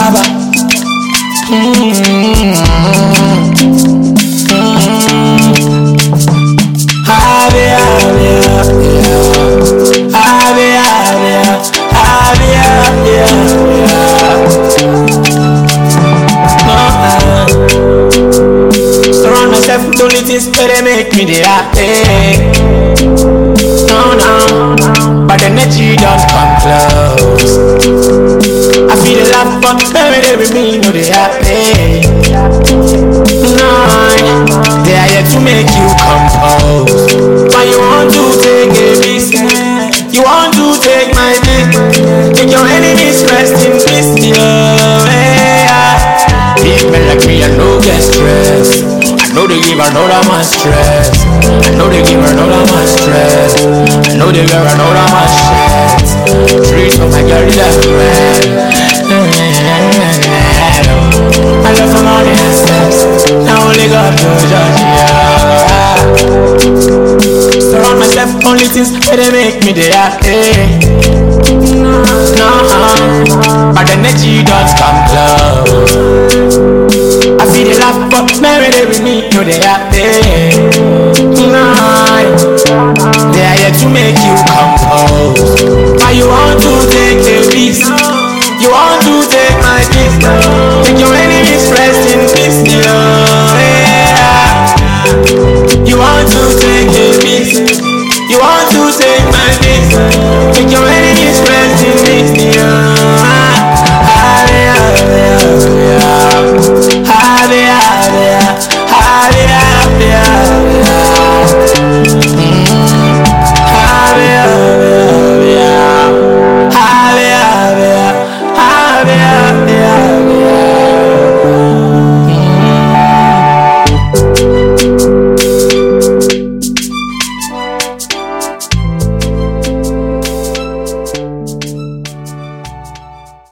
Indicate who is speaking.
Speaker 1: Baba. Surround myself with only things that make me the happy. No, but the energy don't come close. I feel the love, but baby, they with me, know they happy. No, they are here to make you compose. But you want to take a piece, you want to take my dick. Take your enemies rest in peace, Big men like me, I know get stress. I know they give her no that much stress. I know they give her no that much stress. I know they give her no that much stress. Trees of my girl left red. I love her money and steps. Now only God to judge, Surround myself only things that they make me the happy. No, but the energy don't